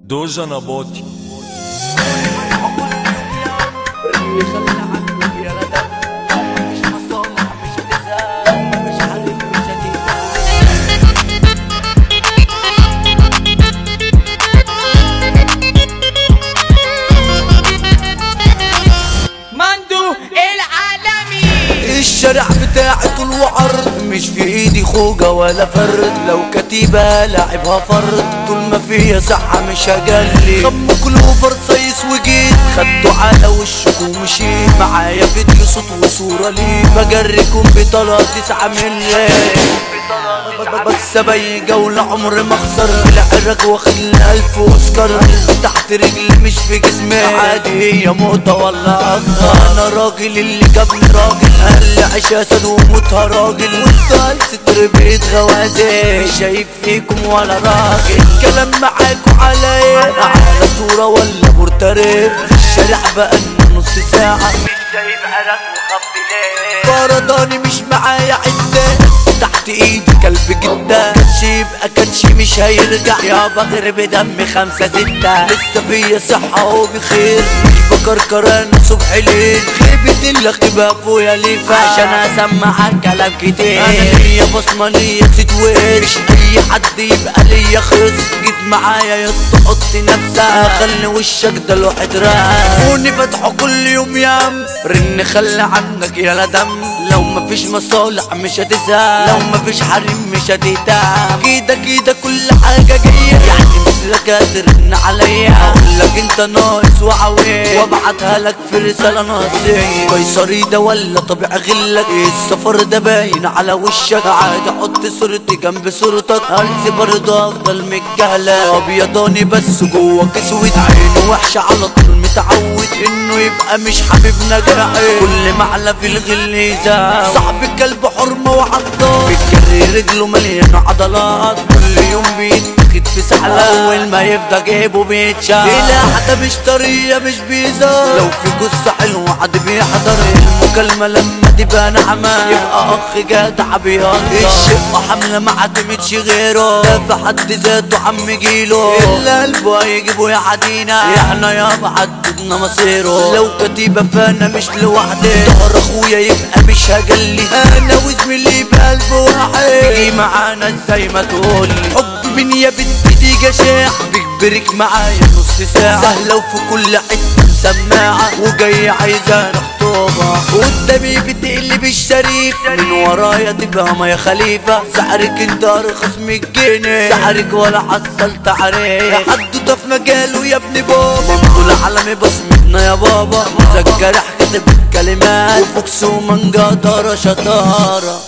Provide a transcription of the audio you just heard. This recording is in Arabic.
دوجا نباطي اللي خلى عنك يا ندم مفيش مصالح مش هتزهق مفيش حريم مش هتهتم مندو العالمي. الشارع بتاعي طول وعرض مش في ايدي خوجة ولا فرد، لو كتيبة لاعبها فرد طول ما فيها صحة مش هجلي. خم كلوفر صيص وجيت خدته على وشك ومشيت معايا فيديو صوت وصورة ليه بجريكم بطلع 9 مليون بس ابي جولة عمري ما اخسر في العراق واخد لي 1000 اوسكار تحت رجلي مش في جسمي عادي هي موضة ولا اكتر. انا راجل اللي جابني راجل قال لي عيش اسد وموتها راجل وانت ستر بيت غوازي شايف فيكم ولا راجل. كلام معاكوا على ايه على صورة ولا بورتريه في الشارع بقالنا نص ساعة مش جايب عرق وخبي ليه فرداني مش معايا عدة تحت ايدي كلب جدا كاتش يبقى كاتش مش هيرجع يابا غير بدم 5 6 لسه فيا صحة وبخير مش بكركر انا صبح ليل خيبة اللخبة فويا ليفا عشان اسمعك كلام كتير. انا ليا بصمة ليا ست وش اي حد يبقى ليا خص جيت معايا يتحط نفسها خلي وشك ده الواحد راس فوني فتحه كل يوم يام رن خلي عنك يا دم لو مفيش مصالح مش هتزهق لو مفيش حريم مش هتهتم كده كده كل حاجة جاية يعني مثلك هترن عليا اقولك انت ناقص وعويه وابعتها لك في رسالة ناقصية قيصري ده ولا طبيعي غلك السفر ده باين على وشك عادي احط صورتي جنب صورتك هلسي برضه افضل متجهلة ابيضاني بس جوه اسود عينه وحشة على طول متعود انه يبقى مش حبيبنا جاحد كل معلى في الغل يزاح صاحب الكلب حرمة وعضات بتجري رجله مليانة عضلات كل يوم بيتاخد في سحلة اول ما يفضى جيبه بيتشاف لا حتى مش طرية مش بيزار لو في قصة حلوة حد بيحضر المكالمة لما تبقى نعمة يبقى اخ جدع بيهزر الشقة حملة ما عتمتش غيره ده في حد ذاته عم جيله الا قلبه هيجيبه يا عدينا احنا يابا عددنا مصيره لو كتيبة فانا مش لوحدي ظهر اخويا يبقى مش هجلي انا وزميلي بقلب واحد تيجي معانا ازاي ما تقولي حب من يا بنتي دي جشاع بيجبرك معايا نص ساعة سهلة وفي كل حتة سماعة وجاي عايزانا خطوبة قدامي بتقلب الشريف من ورايا تبقى ما يا خليفة سحرك انت ارخص من الجنيه سحرك ولا حصلت عليه حدوته في مجاله يا ابن بابا مقبول عالمي بصمتنا يا بابا مذكر كاتب الكلمات وفوكس ومانجا طارة شطارة